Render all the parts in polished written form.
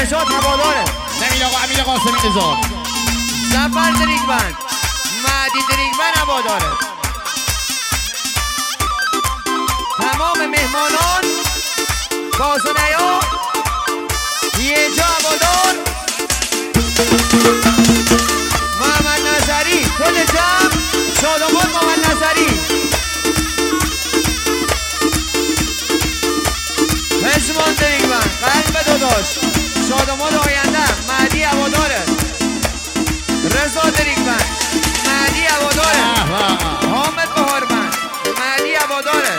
نژاد هواداره. نمین آقا امیر قاسمی نژاد، زفر دریگمند، مهدی دریگمند هواداره. تمام مهمانان بازنیا یه جا هوادار. محمد نظری کل جمع شادمان محمد نظری. پشمان دریگمند قلب داداش شادمان آینده مهدی هواداره. رضا دریگمند مهدی هواداره. حامد بهارمند مهدی هواداره.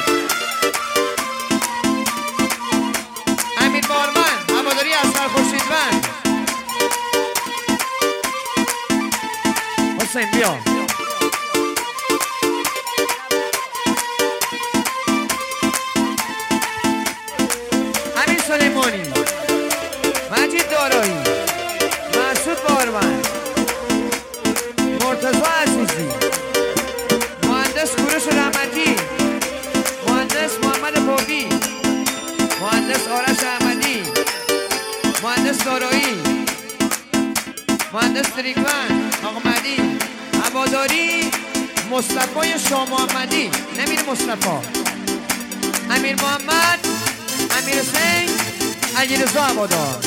امیر بهارمند هواداری اصغر خورشیدمند. حسین بیا. امیر سلیمانی، مجید دارایی، مسعود بهارمند، مرتضی عزیزی، مهندس کوروش رحمتی، مهندس محمد پوبی، مهندس آرش احمدی، مهندس دارایی، مهندس دریگمند آقا مهدی هواداری. مصطفی شاه محمدی نمیر مصطفی، امیر محمد، امیر حسین، علیرضا هوادار.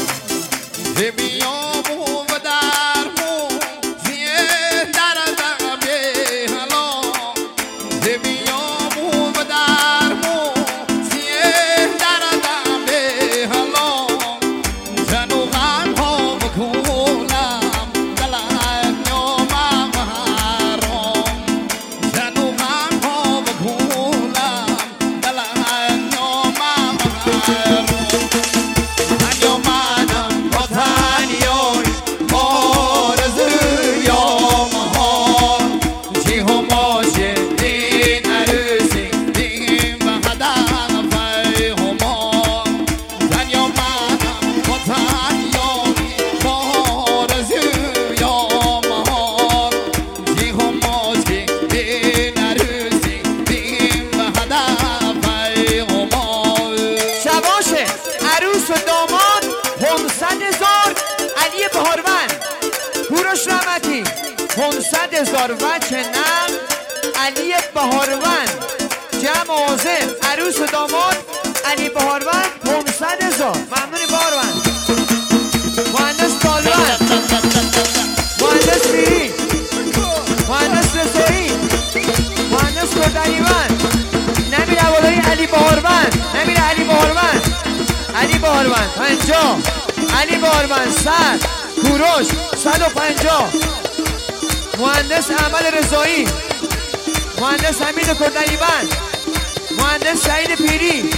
عروس و داماد 500,000 علی بهارمند. کوروش رحمتی 500,000 وجه نم علی بهارمند. جمع حاضر عروس و داماد علی بهارمند 500,000. ممنونی بهارمند. مهندس طالبند، مهندس پیری، مهندس رضایی، مهندس کردنیوند. نمیر هواداری علی بهارمند، نمیر علی بهارمند، علی بهارمند 50، علی بهارمند 100، کوروش 150. مهندس احمد رضایی، مهندس حمید کردنیوند، مهندس سعید پیری،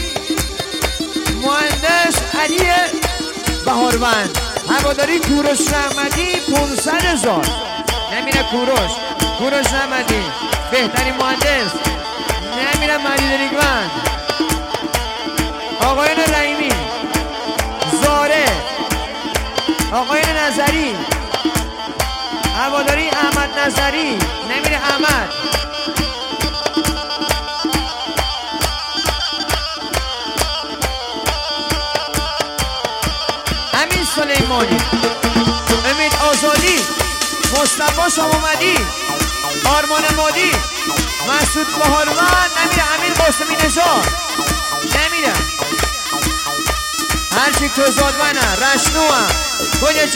مهندس علی بهارمند. هواداری کوروش رحمتی 500,000. نمیره کوروش رحمتی بهترین مهندس. نمیره مهدی دریگمند، آقایان رحیمی، زاره، آقایان نظری، هواداری احمد نظری. نمیره احمد. امین سلیمانی، امید آزادی، مصطفی شاه محمدی، آرمان مادی، مسعود بهارمند. نمیره امیر قاسمی نژاد. نمیره هرچی که زادمنه رشنوه